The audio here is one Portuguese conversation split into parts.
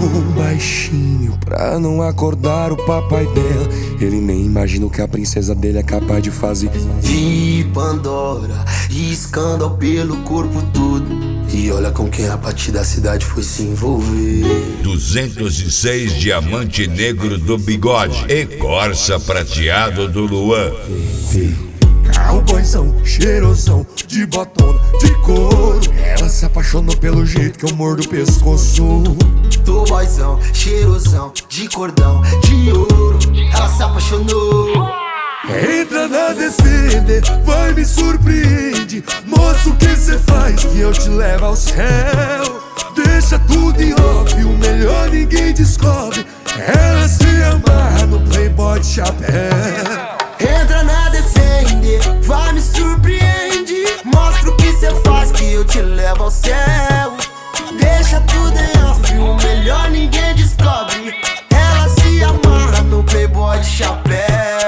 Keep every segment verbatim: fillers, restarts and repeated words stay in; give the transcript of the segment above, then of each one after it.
baixinho pra não acordar o papai dela. Ele nem imagina o que a princesa dele é capaz de fazer. De Pandora e escândalo pelo corpo todo. E olha com quem a partir da cidade foi se envolver. duzentos e seis diamante negro do bigode e Corsa prateado do Luan. Cowboyzão, cheirosão, de botona, de couro. Ela se apaixonou pelo jeito que eu mordo o pescoço. Tô boyzão, cheirosão, de cordão, de ouro. Ela se apaixonou. Entra na Defender, vai me surpreende. Mostra o que cê faz que eu te levo ao céu. Deixa tudo em off, o melhor ninguém descobre. Ela se amarra no Playboy de chapéu. Entra na Defender, vai me surpreende. Mostra o que cê faz que eu te levo ao céu. Deixa tudo em off, o melhor ninguém descobre. Ela se amarra no Playboy de chapéu.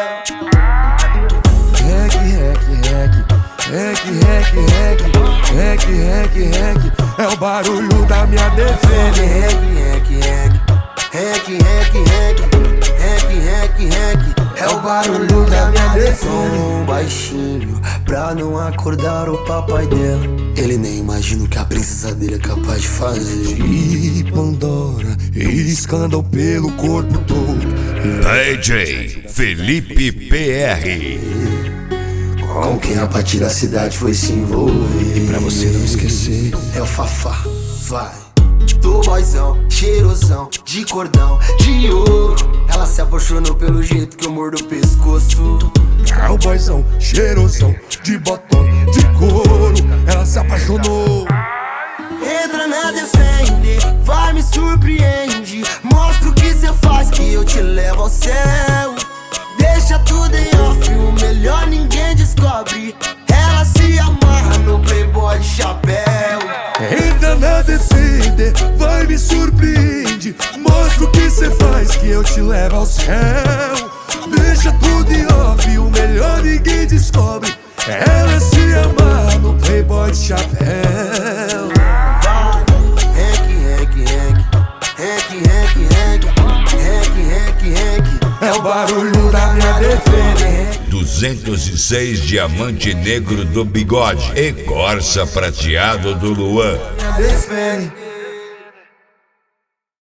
Rec, rec, rec, rec, rec, rec, rec, rec, rec. É o barulho da minha Defender. Rec, rec, rec, rec, rec, rec, rec, rec, rec. É o barulho da minha Defender. Baixinho pra não acordar o papai dela. Ele nem imagina o que a princesa dele é capaz de fazer. De Pandora e escândalo pelo corpo todo. D J Felipe P R. Com quem a partir da cidade foi se envolver. E pra você não esquecer, é o Fafá, vai. Tô boyzão, cheirosão, de cordão, de ouro. Ela se apaixonou pelo jeito que eu mordo o pescoço. Cowboyzão, cheirosão, de botona, de couro. Ela se apaixonou. Entra na Defender, vai me surpreende. Mostra o que cê faz que eu te levo ao céu. Deixa tudo em off, o melhor ninguém descobre. Ela se amarra no Playboy de chapéu. Entra na Defender, vai me surpreende. Mostra o que cê faz que eu te levo ao céu. Deixa tudo em off, o melhor ninguém descobre. Ela se amarra no Playboy de chapéu. Vai, rec, rec, rec, rec, rec, rec, rec, rec, rec. É o barulho da minha Defender. duzentos e seis diamante negro do bigode e Corsa prateado do Luan. Defende.